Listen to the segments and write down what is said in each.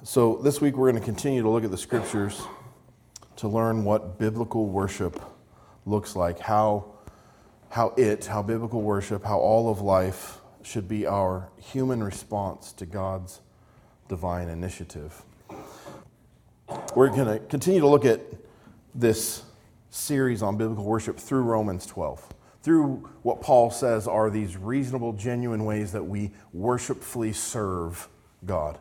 So this week we're going to continue to look at the scriptures to learn what biblical worship looks like, how biblical worship, how all of life should be our human response to God's divine initiative. We're going to continue to look at this series on biblical worship through Romans 12, through what Paul says are these reasonable, genuine ways that we worshipfully serve God.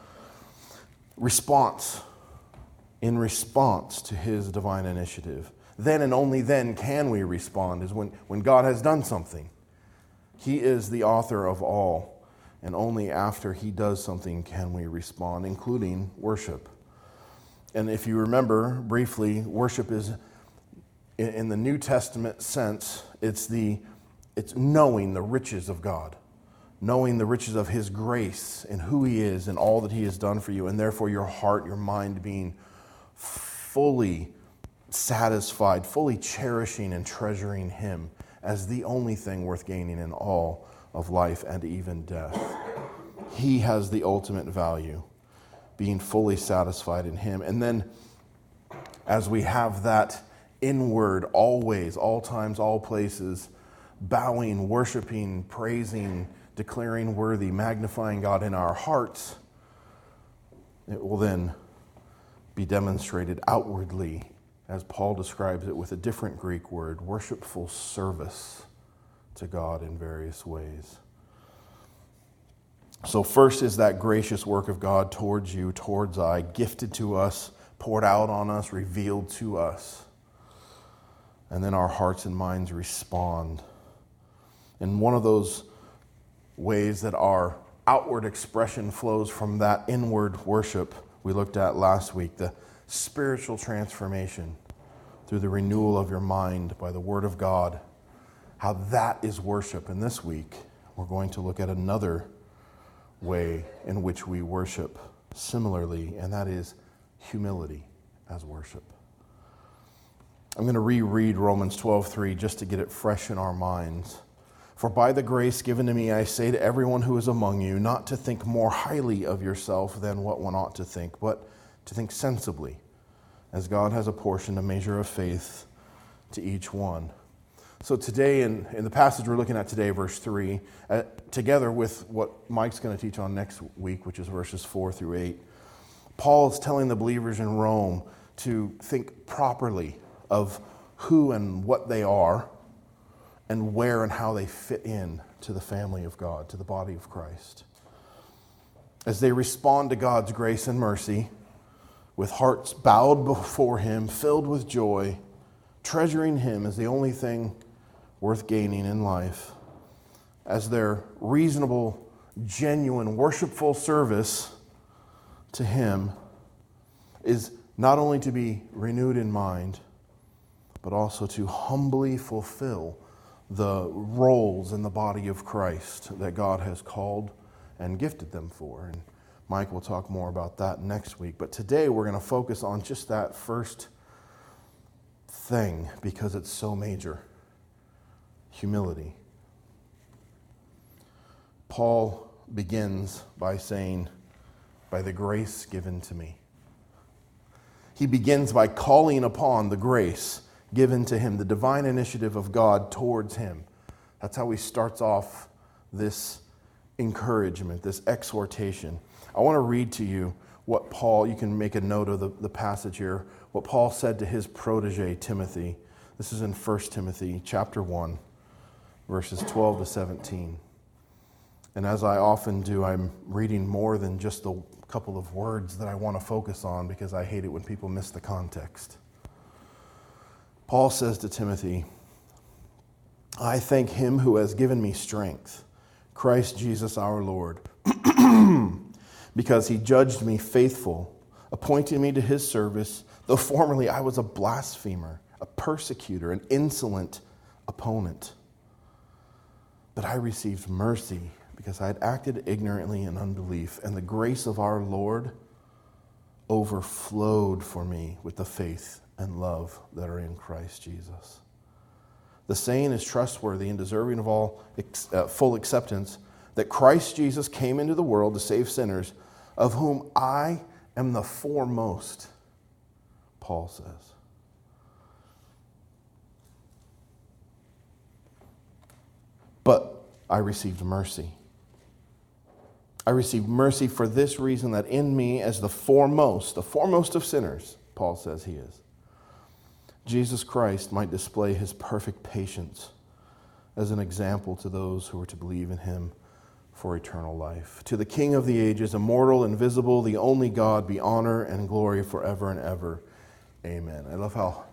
In response to his divine initiative. Then and only then can we respond, is when God has done something. He is the author of all, and only after he does something can we respond, including worship. And if you remember briefly, worship is, in the New Testament sense, it's knowing the riches of God. Knowing the riches of his grace and who he is and all that he has done for you, and therefore your heart, your mind being fully satisfied, fully cherishing and treasuring him as the only thing worth gaining in all of life and even death. He has the ultimate value, being fully satisfied in him. And then as we have that inward, always, all times, all places, bowing, worshiping, praising, declaring worthy, magnifying God in our hearts, it will then be demonstrated outwardly, as Paul describes it with a different Greek word, worshipful service to God in various ways. So first is that gracious work of God towards you, towards I, gifted to us, poured out on us, revealed to us. And then our hearts and minds respond. And one of those ways that our outward expression flows from that inward worship we looked at last week, the spiritual transformation through the renewal of your mind by the Word of God, how that is worship. And this week, we're going to look at another way in which we worship similarly, and that is humility as worship. I'm going to reread Romans 12:3 just to get it fresh in our minds. For by the grace given to me, I say to everyone who is among you, not to think more highly of yourself than what one ought to think, but to think sensibly, as God has apportioned a measure of faith to each one. So today, in the passage we're looking at today, verse 3, together with what Mike's going to teach on next week, which is verses 4 through 8, Paul is telling the believers in Rome to think properly of who and what they are, and where and how they fit in to the family of God, to the body of Christ. As they respond to God's grace and mercy, with hearts bowed before him, filled with joy, treasuring him as the only thing worth gaining in life, as their reasonable, genuine, worshipful service to him is not only to be renewed in mind, but also to humbly fulfill the roles in the body of Christ that God has called and gifted them for. And Mike will talk more about that next week. But today we're going to focus on just that first thing because it's so major. Humility. Paul begins by saying, by the grace given to me. He begins by calling upon the grace given to him, the divine initiative of God towards him. That's how he starts off this encouragement, this exhortation. I want to read to you what Paul, you can make a note of the passage here, what Paul said to his protege, Timothy. This is in 1 Timothy chapter 1, verses 12 to 17. And as I often do, I'm reading more than just the couple of words that I want to focus on because I hate it when people miss the context. Paul says to Timothy, I thank him who has given me strength, Christ Jesus our Lord, because he judged me faithful, appointing me to his service, though formerly I was a blasphemer, a persecutor, an insolent opponent. But I received mercy because I had acted ignorantly in unbelief, and the grace of our Lord overflowed for me with the faith and love that are in Christ Jesus. The saying is trustworthy and deserving of all full acceptance, that Christ Jesus came into the world to save sinners, of whom I am the foremost, Paul says. But I received mercy. I received mercy for this reason, that in me, as the foremost of sinners, Paul says he is, Jesus Christ might display his perfect patience as an example to those who are to believe in him for eternal life. To the King of the ages, immortal, invisible, the only God, be honor and glory forever and ever. Amen. I love how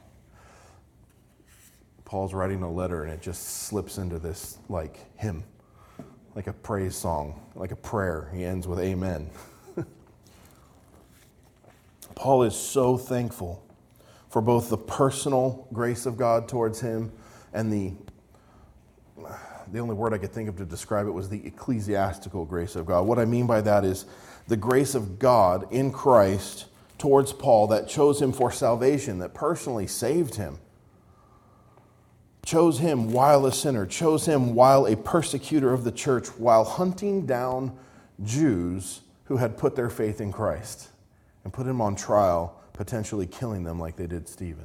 Paul's writing a letter and it just slips into this like hymn, like a praise song, like a prayer. He ends with amen. Paul is so thankful for both the personal grace of God towards him and the only word I could think of to describe it was the ecclesiastical grace of God. What I mean by that is the grace of God in Christ towards Paul that chose him for salvation, that personally saved him. Chose him while a sinner, chose him while a persecutor of the church, while hunting down Jews who had put their faith in Christ and put him on trial, potentially killing them like they did Stephen.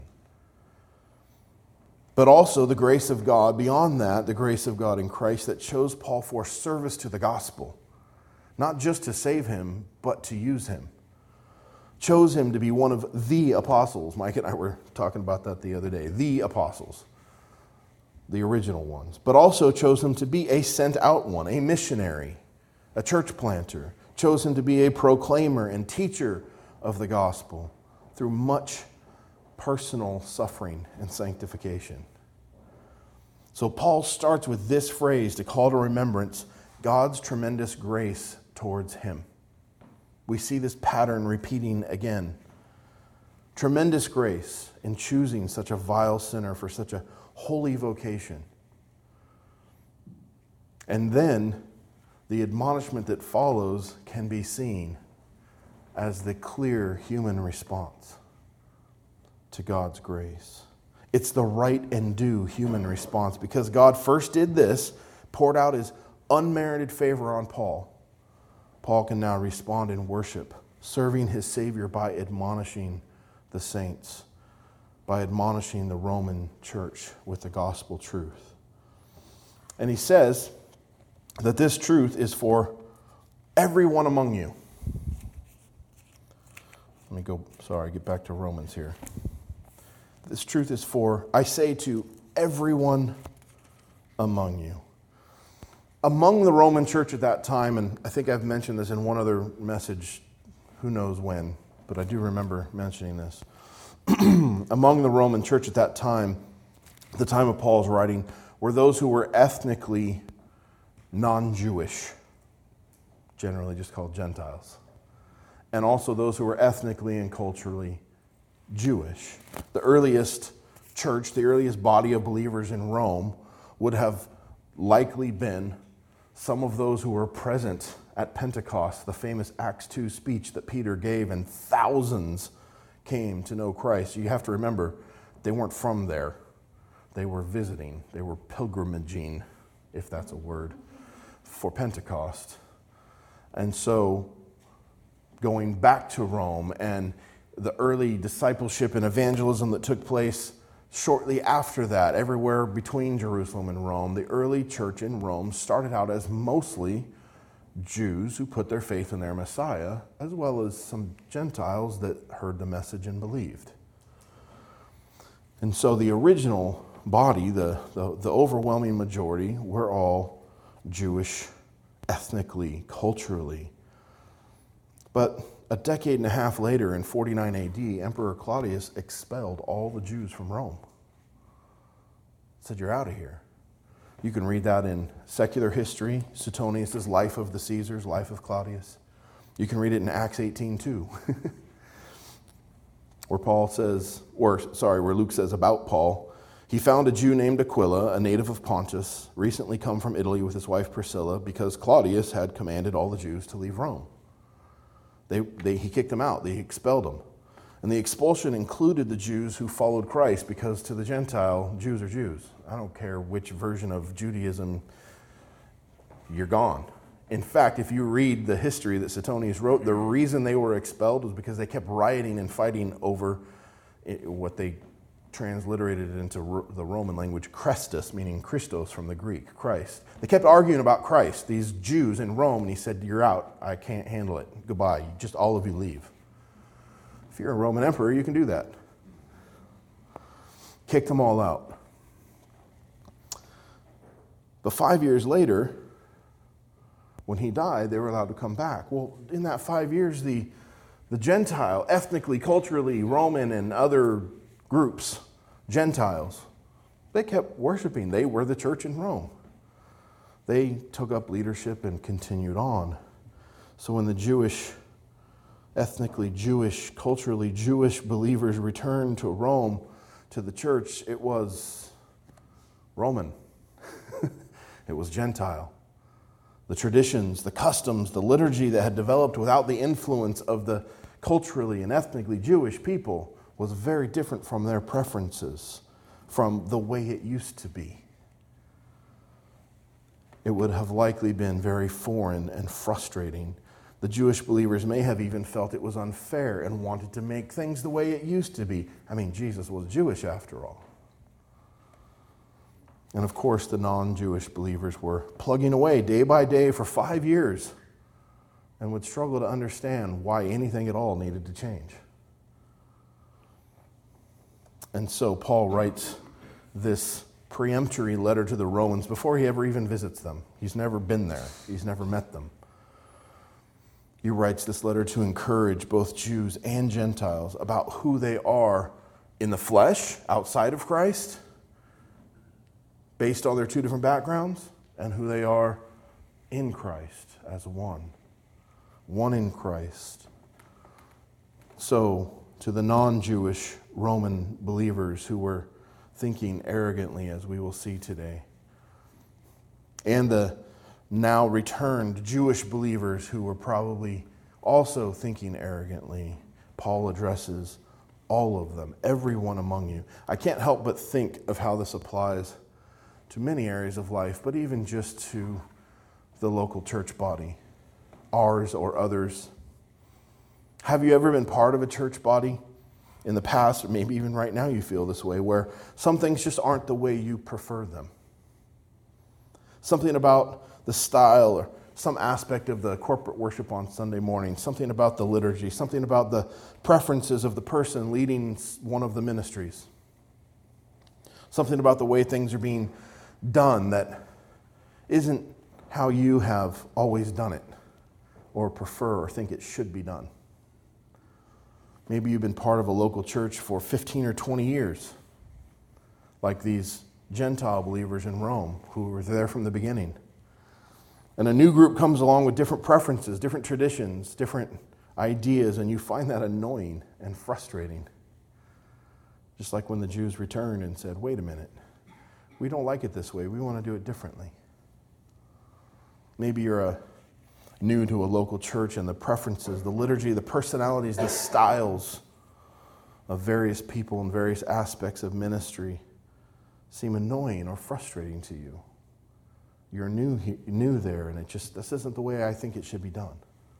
But also the grace of God, beyond that, the grace of God in Christ that chose Paul for service to the gospel. Not just to save him, but to use him. Chose him to be one of the apostles. Mike and I were talking about that the other day. The apostles. The original ones. But also chose him to be a sent out one, a missionary, a church planter. Chose him to be a proclaimer and teacher of the gospel through much personal suffering and sanctification. So Paul starts with this phrase to call to remembrance God's tremendous grace towards him. We see this pattern repeating again. Tremendous grace in choosing such a vile sinner for such a holy vocation. And then the admonishment that follows can be seen as the clear human response to God's grace. It's the right and due human response because God first did this, poured out his unmerited favor on Paul. Paul can now respond in worship, serving his Savior by admonishing the saints, by admonishing the Roman church with the gospel truth. And he says that this truth is for everyone among you. Let me get back to Romans here. This truth is for, I say to everyone among you. Among the Roman church at that time, and I think I've mentioned this in one other message, who knows when, but I do remember mentioning this. Among the Roman church at that time, at the time of Paul's writing, were those who were ethnically non-Jewish, generally just called Gentiles, and also those who were ethnically and culturally Jewish. The earliest church, the earliest body of believers in Rome would have likely been some of those who were present at Pentecost, the famous Acts 2 speech that Peter gave, and thousands came to know Christ. You have to remember, they weren't from there. They were visiting. They were pilgrimaging, if that's a word, for Pentecost. And so, going back to Rome and the early discipleship and evangelism that took place shortly after that, everywhere between Jerusalem and Rome, the early church in Rome started out as mostly Jews who put their faith in their Messiah, as well as some Gentiles that heard the message and believed. And so the original body, the overwhelming majority, were all Jewish ethnically, culturally. But a decade and a half later, in 49 AD, Emperor Claudius expelled all the Jews from Rome. Said, you're out of here. You can read that in secular history, Suetonius' Life of the Caesars, Life of Claudius. You can read it in Acts 18 too, where Luke says about Paul, he found a Jew named Aquila, a native of Pontus, recently come from Italy with his wife Priscilla, because Claudius had commanded all the Jews to leave Rome. He kicked them out. They expelled them. And the expulsion included the Jews who followed Christ, because to the Gentile, Jews are Jews. I don't care which version of Judaism, you're gone. In fact, if you read the history that Suetonius wrote, the reason they were expelled was because they kept rioting and fighting over what they transliterated into the Roman language, Christus, meaning Christos from the Greek, Christ. They kept arguing about Christ, these Jews in Rome, and he said, "You're out. I can't handle it. Goodbye. Just all of you leave." If you're a Roman emperor, you can do that. Kicked them all out. But 5 years later, when he died, they were allowed to come back. Well, in that 5 years, the Gentile, ethnically, culturally, Roman and other groups, Gentiles, they kept worshiping. They were the church in Rome. They took up leadership and continued on. So when the Jewish, ethnically Jewish, culturally Jewish believers returned to Rome, to the church, it was Roman. It was Gentile. The traditions, the customs, the liturgy that had developed without the influence of the culturally and ethnically Jewish people was very different from their preferences, from the way it used to be. It would have likely been very foreign and frustrating. The Jewish believers may have even felt it was unfair and wanted to make things the way it used to be. I mean, Jesus was Jewish after all. And of course, the non-Jewish believers were plugging away day by day for 5 years and would struggle to understand why anything at all needed to change. And so Paul writes this peremptory letter to the Romans before he ever even visits them. He's never been there. He's never met them. He writes this letter to encourage both Jews and Gentiles about who they are in the flesh, outside of Christ, based on their two different backgrounds, and who they are in Christ as one in Christ. So, to the non-Jewish Roman believers who were thinking arrogantly, as we will see today, and the now returned Jewish believers who were probably also thinking arrogantly, Paul addresses all of them, everyone among you. I can't help but think of how this applies to many areas of life, but even just to the local church body, ours or others. Have you ever been part of a church body in the past, or maybe even right now you feel this way, where some things just aren't the way you prefer them? Something about the style or some aspect of the corporate worship on Sunday morning, something about the liturgy, something about the preferences of the person leading one of the ministries, something about the way things are being done that isn't how you have always done it or prefer or think it should be done. Maybe you've been part of a local church for 15 or 20 years, like these Gentile believers in Rome who were there from the beginning. And a new group comes along with different preferences, different traditions, different ideas, and you find that annoying and frustrating. Just like when the Jews returned and said, "Wait a minute, we don't like it this way. We want to do it differently." Maybe you're new to a local church, and the preferences, the liturgy, the personalities, the styles of various people and various aspects of ministry seem annoying or frustrating to you. You're new there, and this isn't the way I think it should be done.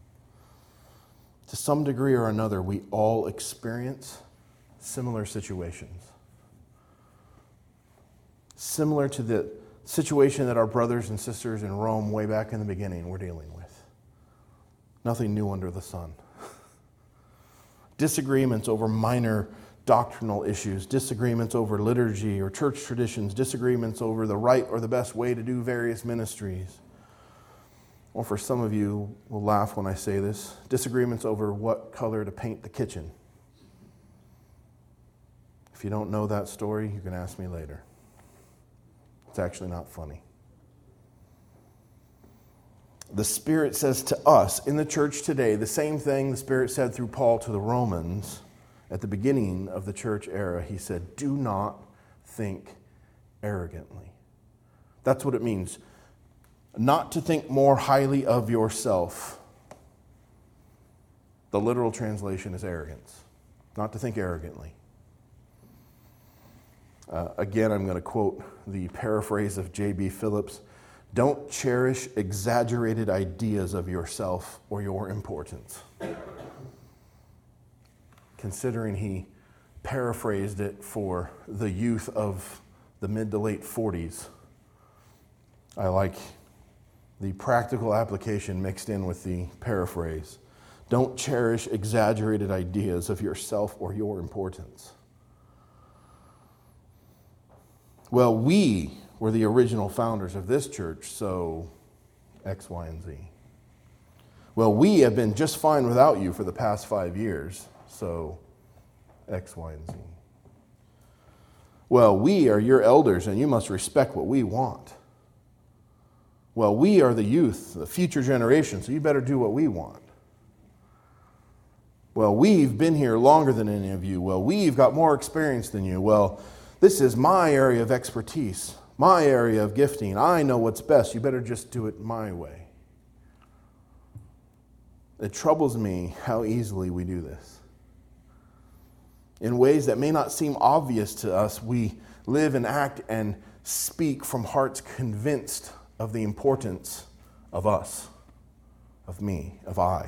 To some degree or another, we all experience similar situations. Similar to the situation that our brothers and sisters in Rome way back in the beginning were dealing with. Nothing new under the sun. Disagreements over minor doctrinal issues, disagreements over liturgy or church traditions, disagreements over the right or the best way to do various ministries. Or for some of you, will laugh when I say this, disagreements over what color to paint the kitchen. If you don't know that story, you can ask me later. It's actually not funny. The Spirit says to us in the church today the same thing the Spirit said through Paul to the Romans at the beginning of the church era. He said, "Do not think arrogantly." That's what it means. Not to think more highly of yourself. The literal translation is arrogance. Not to think arrogantly. Again, I'm going to quote the paraphrase of J.B. Phillips. Don't cherish exaggerated ideas of yourself or your importance. Considering he paraphrased it for the youth of the mid to late 40s, I like the practical application mixed in with the paraphrase. Don't cherish exaggerated ideas of yourself or your importance. Well, we were the original founders of this church, so X, Y, and Z. Well, we have been just fine without you for the past 5 years, so X, Y, and Z. Well, we are your elders, and you must respect what we want. Well, we are the youth, the future generation, so you better do what we want. Well, we've been here longer than any of you. Well, we've got more experience than you. Well, this is my area of expertise, my area of gifting. I know what's best. You better just do it my way. It troubles me how easily we do this. In ways that may not seem obvious to us, we live and act and speak from hearts convinced of the importance of us, of me, of I,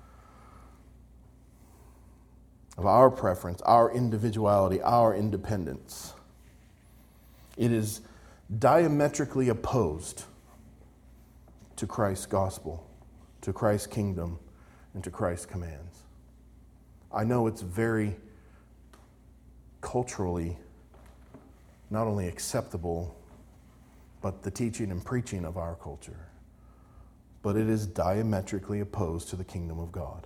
of our preference, our individuality, our independence. It is diametrically opposed to Christ's gospel, to Christ's kingdom, and to Christ's commands. I know it's very culturally not only acceptable, but the teaching and preaching of our culture. But it is diametrically opposed to the kingdom of God.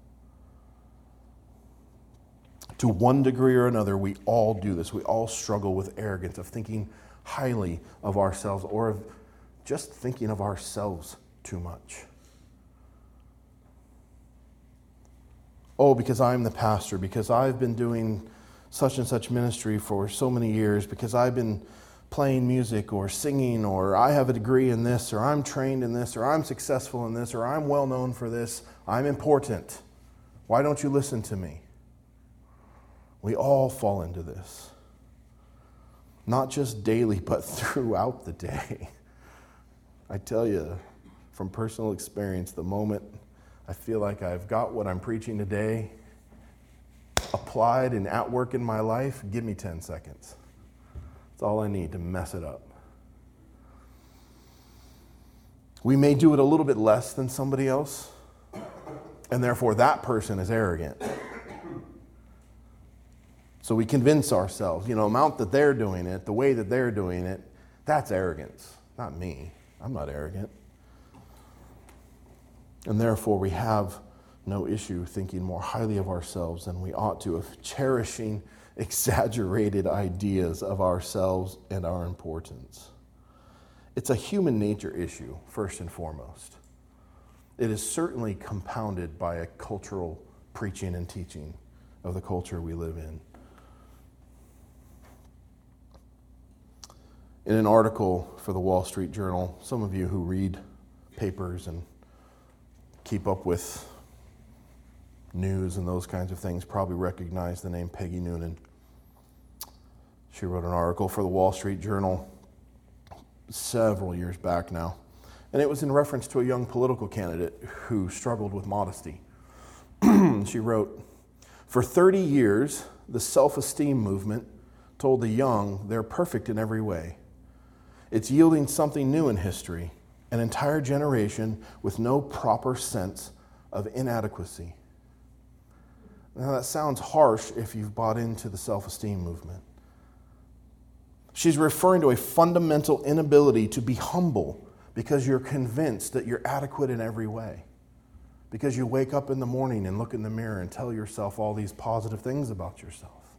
To one degree or another, we all do this. We all struggle with arrogance of thinking highly of ourselves or of just thinking of ourselves too much. Oh, because I'm the pastor, because I've been doing such and such ministry for so many years, because I've been playing music or singing, or I have a degree in this, or I'm trained in this, or I'm successful in this, or I'm well known for this, I'm important. Why don't you listen to me? We all fall into this. Not just daily, but throughout the day. I tell you, from personal experience, the moment I feel like I've got what I'm preaching today applied and at work in my life, give me 10 seconds. That's all I need to mess it up. We may do it a little bit less than somebody else, and therefore that person is arrogant. So we convince ourselves, the amount that they're doing it, the way that they're doing it, that's arrogance, not me. I'm not arrogant. And therefore we have no issue thinking more highly of ourselves than we ought to, of cherishing exaggerated ideas of ourselves and our importance. It's a human nature issue, first and foremost. It is certainly compounded by a cultural preaching and teaching of the culture we live in. In an article for the Wall Street Journal, some of you who read papers and keep up with news and those kinds of things probably recognize the name Peggy Noonan. She wrote an article for the Wall Street Journal several years back now, and it was in reference to a young political candidate who struggled with modesty. She wrote, "For 30 years, the self-esteem movement told the young they're perfect in every way. It's yielding something new in history, an entire generation with no proper sense of inadequacy." Now that sounds harsh if you've bought into the self-esteem movement. She's referring to a fundamental inability to be humble because you're convinced that you're adequate in every way. Because you wake up in the morning and look in the mirror and tell yourself all these positive things about yourself.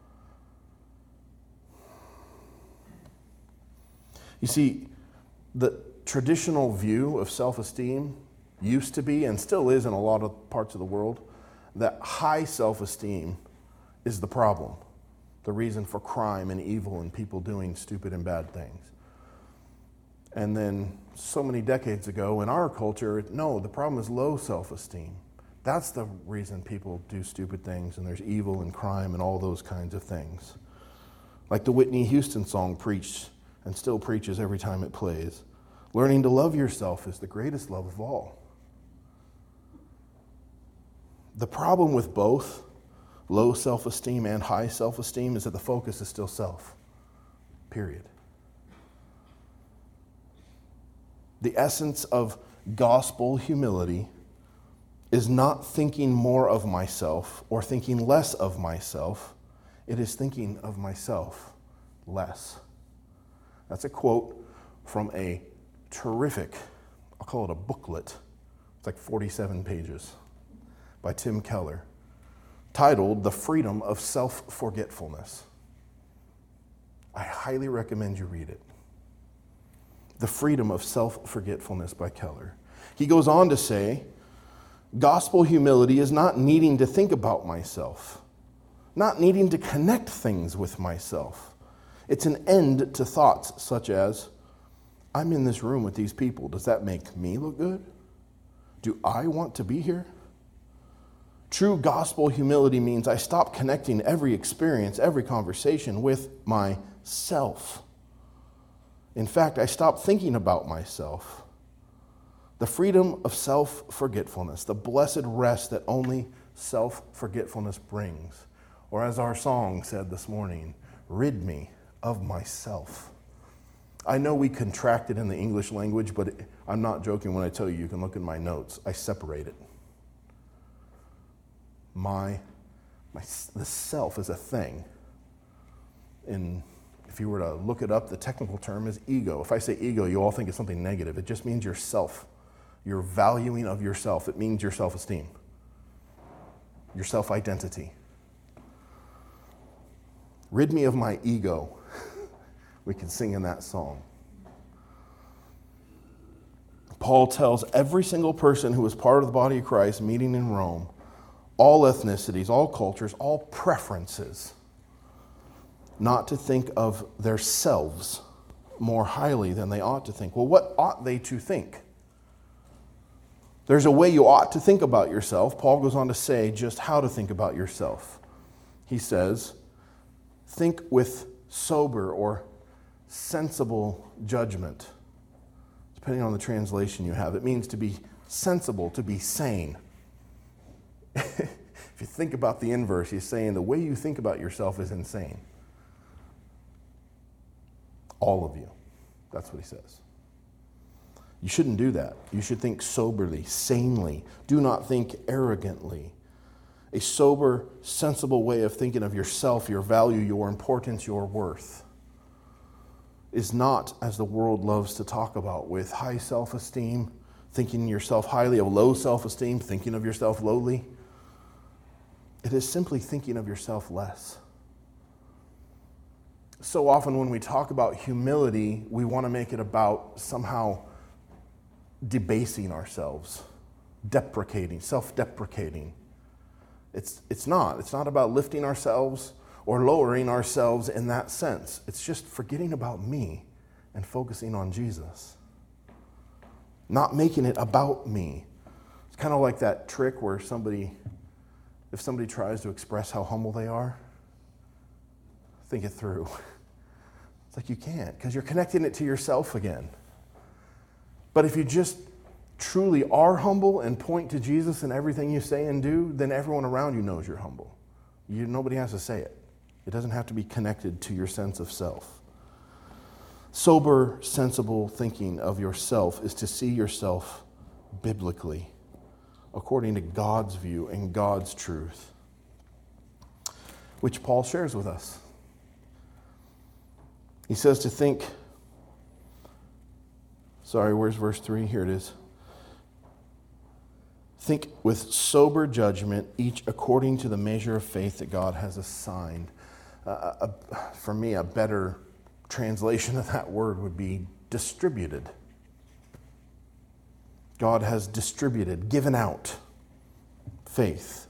You see, the traditional view of self-esteem used to be, and still is in a lot of parts of the world, that high self-esteem is the problem, the reason for crime and evil and people doing stupid and bad things. And then so many decades ago in our culture, no, the problem is low self-esteem. That's the reason people do stupid things and there's evil and crime and all those kinds of things. Like the Whitney Houston song preached and still preaches every time it plays. Learning to love yourself is the greatest love of all. The problem with both low self-esteem and high self-esteem is that the focus is still self. Period. The essence of gospel humility is not thinking more of myself or thinking less of myself. It is thinking of myself less. That's a quote from a terrific, I'll call it a booklet. It's like 47 pages by Tim Keller, titled The Freedom of Self-Forgetfulness. I highly recommend you read it. The Freedom of Self-Forgetfulness by Keller. He goes on to say, gospel humility is not needing to think about myself, not needing to connect things with myself. It's an end to thoughts such as, I'm in this room with these people. Does that make me look good? Do I want to be here? True gospel humility means I stop connecting every experience, every conversation with myself. In fact, I stop thinking about myself. The freedom of self-forgetfulness, the blessed rest that only self-forgetfulness brings. Or as our song said this morning, rid me of myself. I know we contracted in the English language, but I'm not joking when I tell you can look in my notes. I separate it. The self is a thing. And if you were to look it up, the technical term is ego. If I say ego, you all think it's something negative. It just means yourself, your valuing of yourself. It means your self-esteem, your self-identity. Rid me of my ego. We can sing in that song. Paul tells every single person who is part of the body of Christ meeting in Rome, all ethnicities, all cultures, all preferences, not to think of themselves more highly than they ought to think. Well, what ought they to think? There's a way you ought to think about yourself. Paul goes on to say just how to think about yourself. He says, think with sober or sensible judgment. Depending on the translation you have, it means to be sensible, to be sane. If you think about the inverse, he's saying the way you think about yourself is insane. All of you. That's what he says. You shouldn't do that. You should think soberly, sanely. Do not think arrogantly. A sober, sensible way of thinking of yourself, your value, your importance, your worth is not, as the world loves to talk about, with high self-esteem, thinking yourself highly, of low self-esteem, thinking of yourself lowly. It is simply thinking of yourself less. So often when we talk about humility, we want to make it about somehow debasing ourselves, deprecating, self-deprecating. It's not. It's not about lifting ourselves or lowering ourselves in that sense. It's just forgetting about me and focusing on Jesus. Not making it about me. It's kind of like that trick where if somebody tries to express how humble they are, think it through. It's like you can't, because you're connecting it to yourself again. But if you just truly are humble and point to Jesus in everything you say and do, then everyone around you knows you're humble. Nobody has to say it. It doesn't have to be connected to your sense of self. Sober, sensible thinking of yourself is to see yourself biblically, according to God's view and God's truth, which Paul shares with us. He says to think, where's verse 3? Here it is. Think with sober judgment, each according to the measure of faith that God has assigned. For me, a better translation of that word would be distributed. God has distributed, given out faith.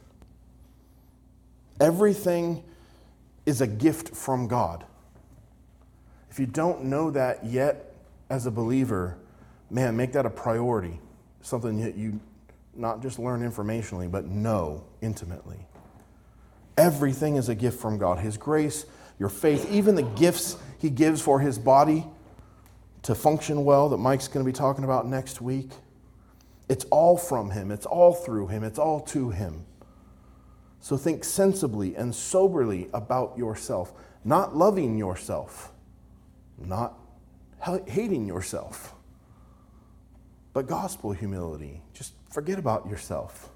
Everything is a gift from God. If you don't know that yet as a believer, man, make that a priority. Something that you not just learn informationally, but know intimately. Everything is a gift from God. His grace, your faith, even the gifts he gives for his body to function well that Mike's going to be talking about next week. It's all from him. It's all through him. It's all to him. So think sensibly and soberly about yourself, not loving yourself, not hating yourself, but gospel humility. Just forget about yourself.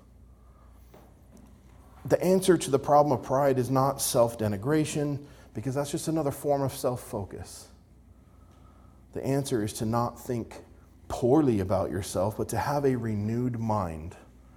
The answer to the problem of pride is not self-denigration, because that's just another form of self-focus. The answer is to not think poorly about yourself, but to have a renewed mind.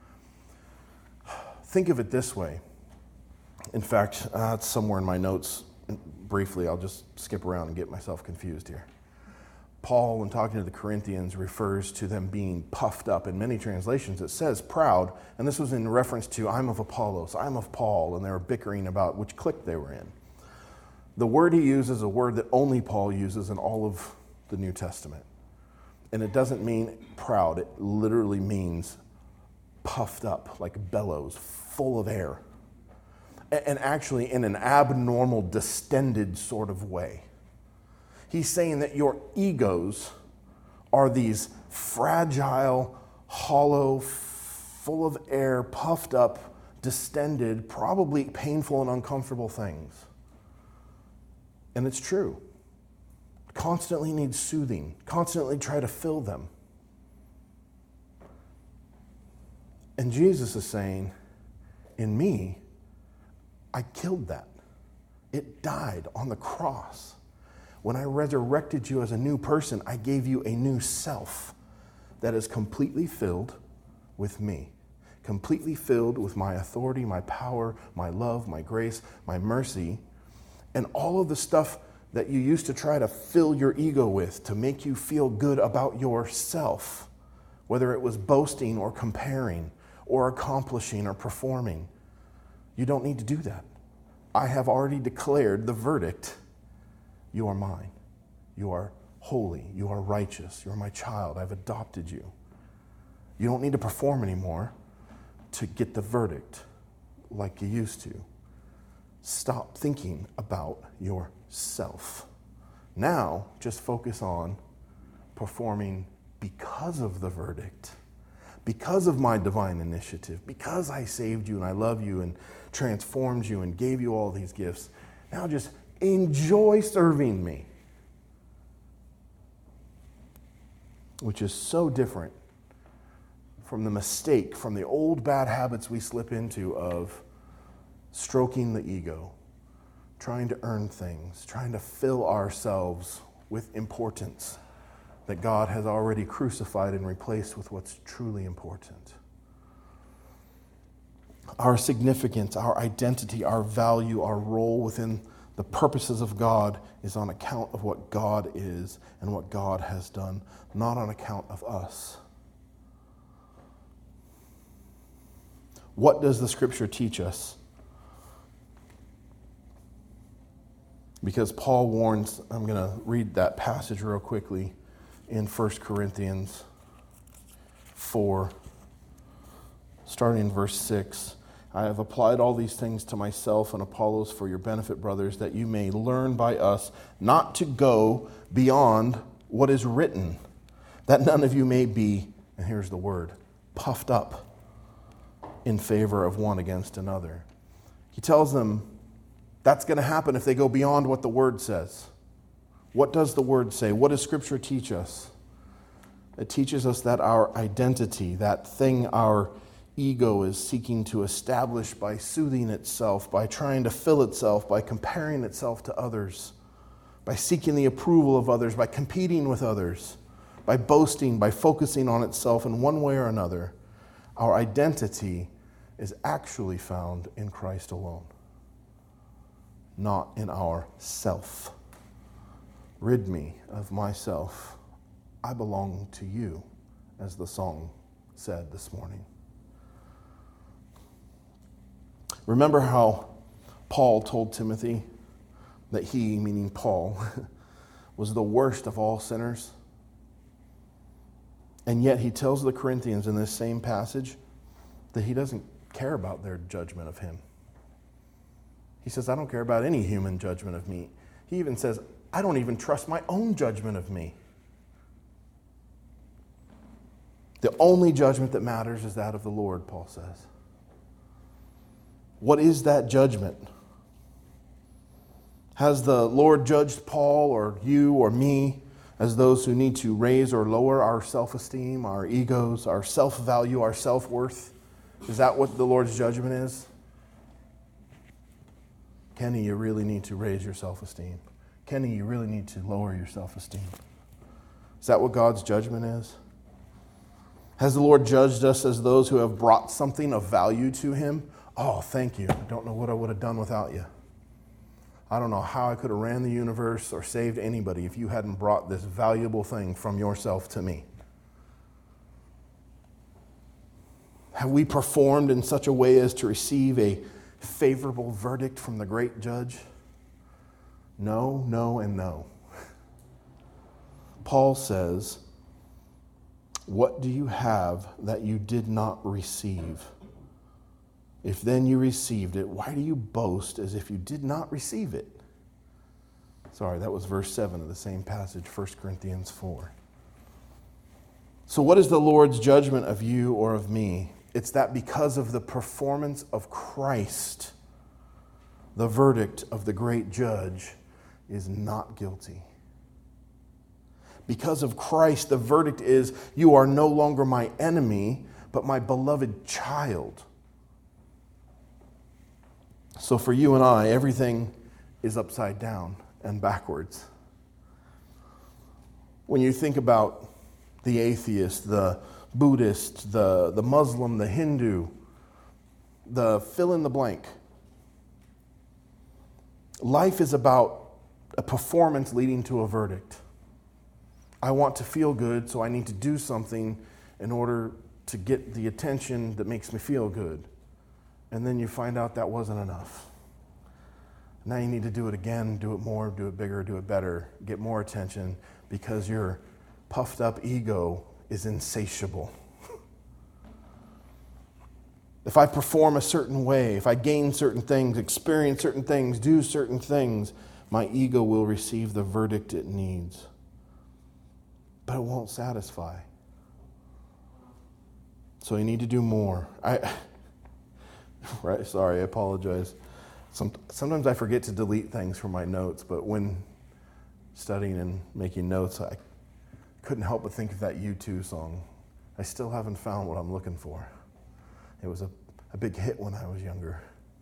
Think of it this way. In fact, it's somewhere in my notes. Briefly, I'll just skip around and get myself confused here. Paul, when talking to the Corinthians, refers to them being puffed up. In many translations, it says proud, and this was in reference to, I'm of Apollos, I'm of Paul, and they were bickering about which clique they were in. The word he uses is a word that only Paul uses in all of the New Testament. And it doesn't mean proud. It literally means puffed up, like bellows, full of air. And actually in an abnormal, distended sort of way. He's saying that your egos are these fragile, hollow, full of air, puffed up, distended, probably painful and uncomfortable things. And it's true. Constantly need soothing. Constantly try to fill them. And Jesus is saying, in me, I killed that. It died on the cross. When I resurrected you as a new person, I gave you a new self that is completely filled with me. Completely filled with my authority, my power, my love, my grace, my mercy, and all of the stuff that you used to try to fill your ego with to make you feel good about yourself, whether it was boasting or comparing or accomplishing or performing. You don't need to do that. I have already declared the verdict. You are mine. You are holy. You are righteous. You are my child. I've adopted you. You don't need to perform anymore to get the verdict like you used to. Stop thinking about yourself. Now, just focus on performing because of the verdict, because of my divine initiative, because I saved you and I love you and transformed you and gave you all these gifts. Now just enjoy serving me, which is so different from the mistake, from the old bad habits we slip into of stroking the ego, trying to earn things, trying to fill ourselves with importance that God has already crucified and replaced with what's truly important. Our significance, our identity, our value, our role within the purposes of God is on account of what God is and what God has done, not on account of us. What does the Scripture teach us? Because Paul warns, I'm going to read that passage real quickly in 1 Corinthians 4, starting in verse 6. I have applied all these things to myself and Apollos for your benefit, brothers, that you may learn by us not to go beyond what is written, that none of you may be, and here's the word, puffed up in favor of one against another. He tells them that's going to happen if they go beyond what the Word says. What does the Word say? What does Scripture teach us? It teaches us that our identity, that thing our ego is seeking to establish by soothing itself, by trying to fill itself, by comparing itself to others, by seeking the approval of others, by competing with others, by boasting, by focusing on itself in one way or another. Our identity is actually found in Christ alone, not in our self. Rid me of myself. I belong to you, as the song said this morning. Remember how Paul told Timothy that he, meaning Paul, was the worst of all sinners? And yet he tells the Corinthians in this same passage that he doesn't care about their judgment of him. He says, I don't care about any human judgment of me. He even says, I don't even trust my own judgment of me. The only judgment that matters is that of the Lord, Paul says. What is that judgment? Has the Lord judged Paul or you or me as those who need to raise or lower our self-esteem, our egos, our self-value, our self-worth? Is that what the Lord's judgment is? Kenny, you really need to raise your self-esteem. Kenny, you really need to lower your self-esteem. Is that what God's judgment is? Has the Lord judged us as those who have brought something of value to Him? Oh, thank you. I don't know what I would have done without you. I don't know how I could have ran the universe or saved anybody if you hadn't brought this valuable thing from yourself to me. Have we performed in such a way as to receive a favorable verdict from the great judge? No, no, and no. Paul says, what do you have that you did not receive? If then you received it, why do you boast as if you did not receive it? Sorry, that was verse 7 of the same passage, 1 Corinthians 4. So what is the Lord's judgment of you or of me? It's that because of the performance of Christ, the verdict of the great judge is not guilty. Because of Christ, the verdict is, you are no longer my enemy, but my beloved child. So for you and I, everything is upside down and backwards. When you think about the atheist, the Buddhist, the Muslim, the Hindu, the fill in the blank, life is about a performance leading to a verdict. I want to feel good, so I need to do something in order to get the attention that makes me feel good. And then you find out that wasn't enough. Now you need to do it again, do it more, do it bigger, do it better, get more attention, because your puffed up ego is insatiable. If I perform a certain way, if I gain certain things, experience certain things, do certain things, my ego will receive the verdict it needs. But it won't satisfy. So you need to do more. Right? Sorry, I apologize. Sometimes I forget to delete things from my notes, but when studying and making notes, I couldn't help but think of that U2 song. I still haven't found what I'm looking for. It was a big hit when I was younger.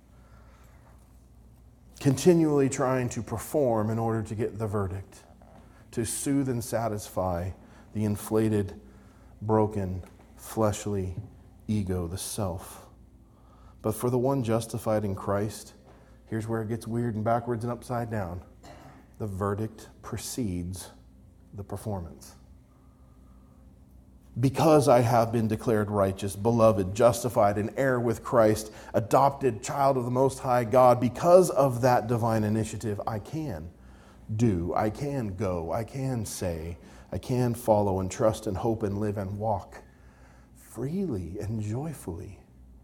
Continually trying to perform in order to get the verdict, to soothe and satisfy the inflated, broken, fleshly ego, the self. But for the one justified in Christ, here's where it gets weird and backwards and upside down. The verdict precedes the performance. Because I have been declared righteous, beloved, justified, and heir with Christ, adopted child of the Most High God, because of that divine initiative, I can do, I can go, I can say, I can follow and trust and hope and live and walk freely and joyfully.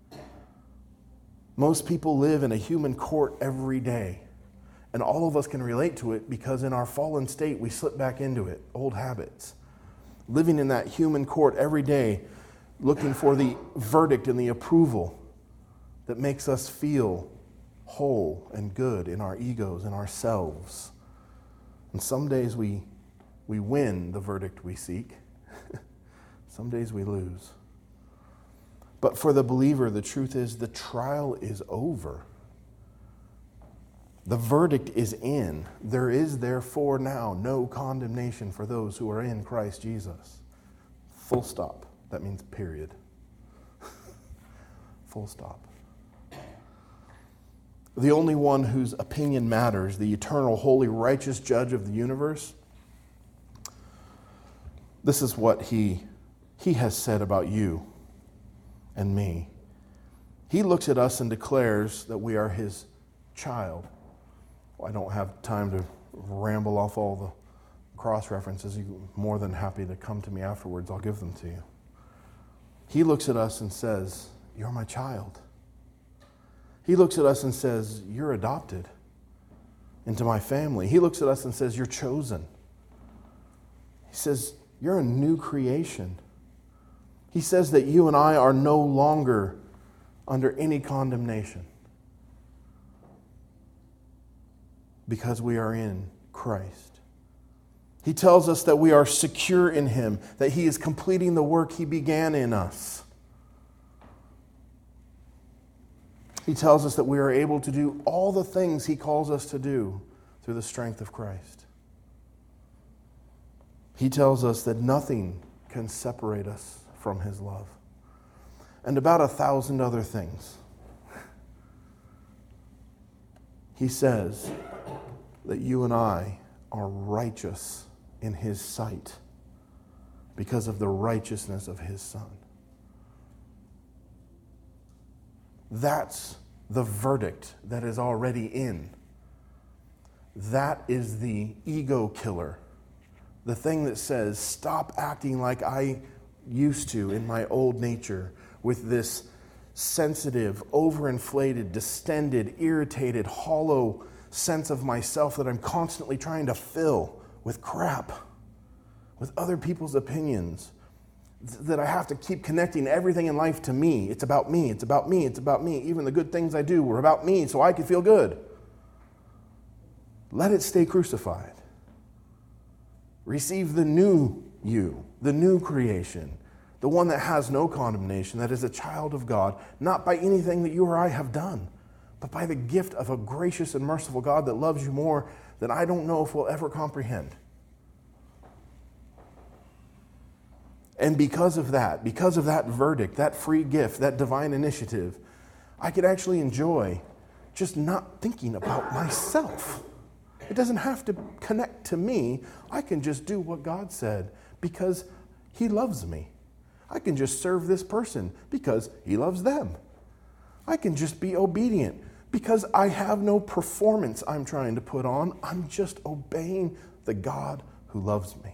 Most people live in a human court every day, and all of us can relate to it because in our fallen state we slip back into it, old habits. Living in that human court every day, looking for the verdict and the approval that makes us feel whole and good in our egos and ourselves. And some days we win the verdict we seek. Some days we lose. But for the believer, the truth is the trial is over. The verdict is in. There is therefore now no condemnation for those who are in Christ Jesus. Full stop. That means period. Full stop. The only one whose opinion matters, the eternal, holy, righteous judge of the universe, this is what he has said about you and me. He looks at us and declares that we are his child. I don't have time to ramble off all the cross references. You're more than happy to come to me afterwards. I'll give them to you. He looks at us and says, you're my child. He looks at us and says, you're adopted into my family. He looks at us and says, you're chosen. He says, you're a new creation. He says that you and I are no longer under any condemnation because we are in Christ. He tells us that we are secure in Him, that He is completing the work He began in us. He tells us that we are able to do all the things He calls us to do through the strength of Christ. He tells us that nothing can separate us from His love. And about 1,000 other things. He says that you and I are righteous in His sight because of the righteousness of His Son. That's the verdict that is already in. That is the ego killer. The thing that says, stop acting like I used to in my old nature with this sensitive, overinflated, distended, irritated, hollow sense of myself that I'm constantly trying to fill with crap, with other people's opinions, that I have to keep connecting everything in life to me. It's about me, it's about me, it's about me. Even the good things I do were about me so I could feel good. Let it stay crucified. Receive the new you, the new creation, the one that has no condemnation, that is a child of God, not by anything that you or I have done, but by the gift of a gracious and merciful God that loves you more than I don't know if we'll ever comprehend. And because of that verdict, that free gift, that divine initiative, I could actually enjoy just not thinking about myself. It doesn't have to connect to me. I can just do what God said because He loves me. I can just serve this person because He loves them. I can just be obedient because I have no performance I'm trying to put on. I'm just obeying the God who loves me.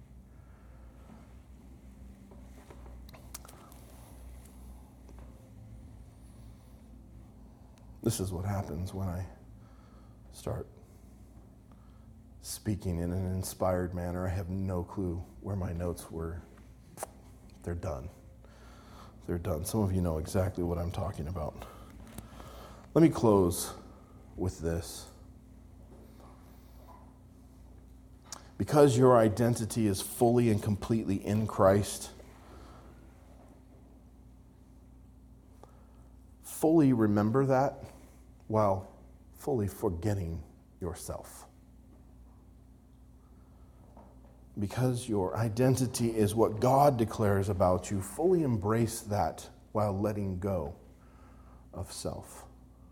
This is what happens when I start speaking in an inspired manner. I have no clue where my notes were. They're done. They're done. Some of you know exactly what I'm talking about. Let me close with this. Because your identity is fully and completely in Christ, fully remember that while fully forgetting yourself. Because your identity is what God declares about you, fully embrace that while letting go of self.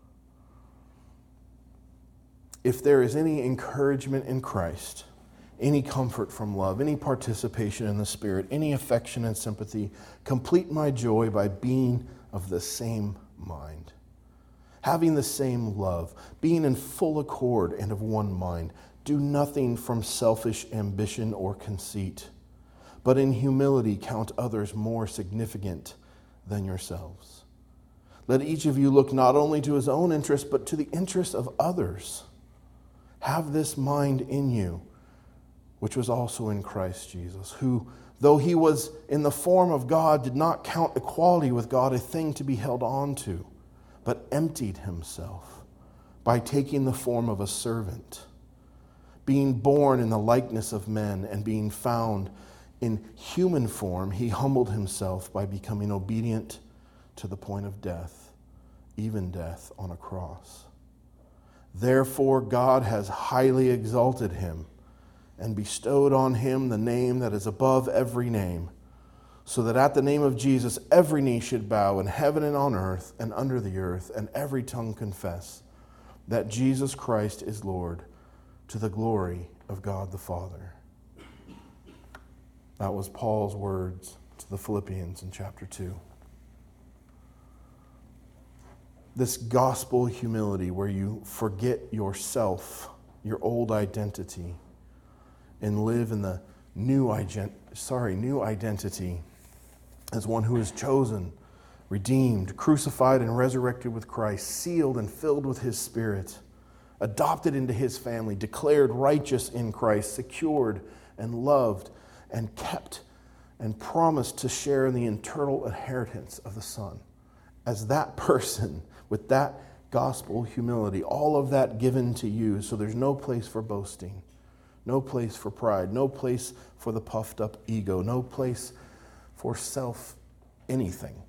If there is any encouragement in Christ, any comfort from love, any participation in the Spirit, any affection and sympathy, complete my joy by being of the same mind, having the same love, being in full accord and of one mind. Do nothing from selfish ambition or conceit, but in humility count others more significant than yourselves. Let each of you look not only to his own interest, but to the interest of others. Have this mind in you, which was also in Christ Jesus, who, though he was in the form of God, did not count equality with God a thing to be held on to, but emptied himself by taking the form of a servant, being born in the likeness of men and being found in human form, he humbled himself by becoming obedient to the point of death, even death on a cross. Therefore, God has highly exalted him and bestowed on him the name that is above every name, so that at the name of Jesus every knee should bow in heaven and on earth and under the earth, and every tongue confess that Jesus Christ is Lord, to the glory of God the Father. That was Paul's words to the Philippians in chapter 2. This gospel humility where you forget yourself, your old identity, and live in the new identity as one who is chosen, redeemed, crucified and resurrected with Christ, sealed and filled with his Spirit, adopted into his family, declared righteous in Christ, secured and loved and kept and promised to share in the eternal inheritance of the Son. As that person with that gospel humility, all of that given to you, so there's no place for boasting, no place for pride, no place for the puffed up ego, no place for self anything.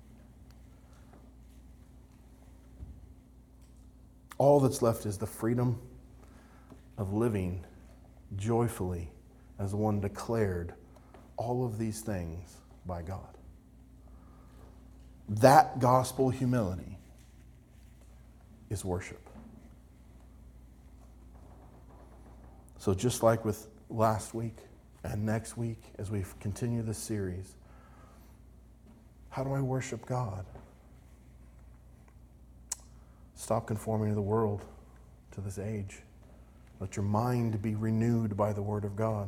All that's left is the freedom of living joyfully as one declared all of these things by God. That gospel humility is worship. So just like with last week and next week, as we continue this series, how do I worship God? Stop conforming to the world, to this age. Let your mind be renewed by the Word of God.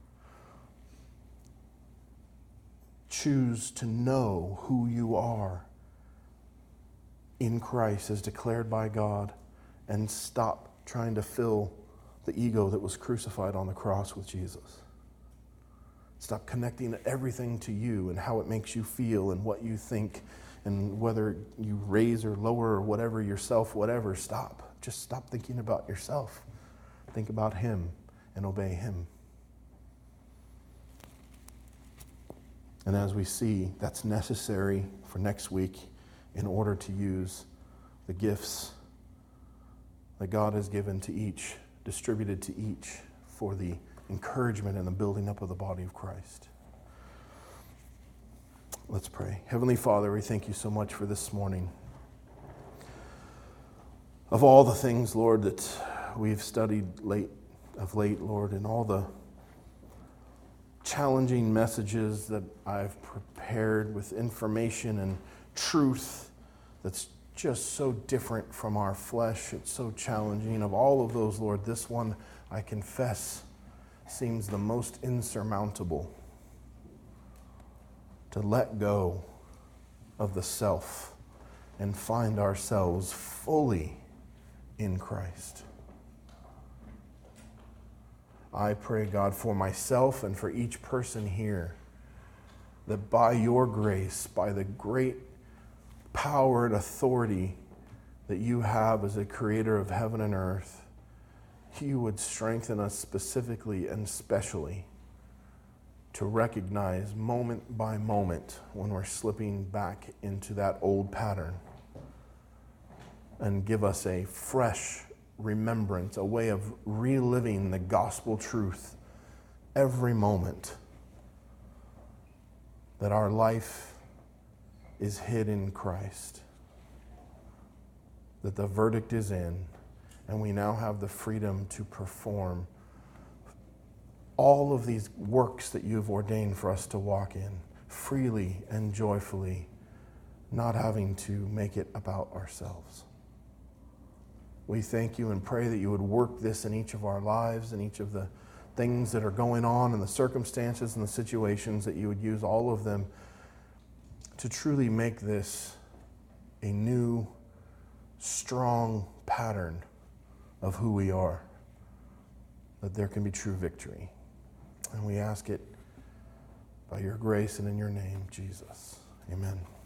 Choose to know who you are in Christ as declared by God, and stop trying to fill the ego that was crucified on the cross with Jesus. Stop connecting everything to you and how it makes you feel and what you think and whether you raise or lower or whatever yourself, whatever. Stop. Just stop thinking about yourself. Think about Him and obey Him. And as we see, that's necessary for next week in order to use the gifts that God has given to each, distributed to each, for the encouragement and the building up of the body of Christ. Let's pray. Heavenly Father, we thank you so much for this morning. Of all the things, Lord, that we've studied of late, Lord, and all the challenging messages that I've prepared with information and truth that's just so different from our flesh. It's so challenging. Of all of those, Lord, this one, I confess, seems the most insurmountable. To let go of the self and find ourselves fully in Christ. I pray, God, for myself and for each person here, that by your grace, by the great power and authority that you have as a creator of heaven and earth, you would strengthen us specifically and specially to recognize moment by moment when we're slipping back into that old pattern, and give us a fresh remembrance, a way of reliving the gospel truth every moment, that our life is hid in Christ, that the verdict is in, and we now have the freedom to perform all of these works that you've ordained for us to walk in freely and joyfully, not having to make it about ourselves. We thank you and pray that you would work this in each of our lives and each of the things that are going on and the circumstances and the situations, that you would use all of them to truly make this a new, strong pattern of who we are, that there can be true victory. And we ask it by your grace and in your name, Jesus. Amen.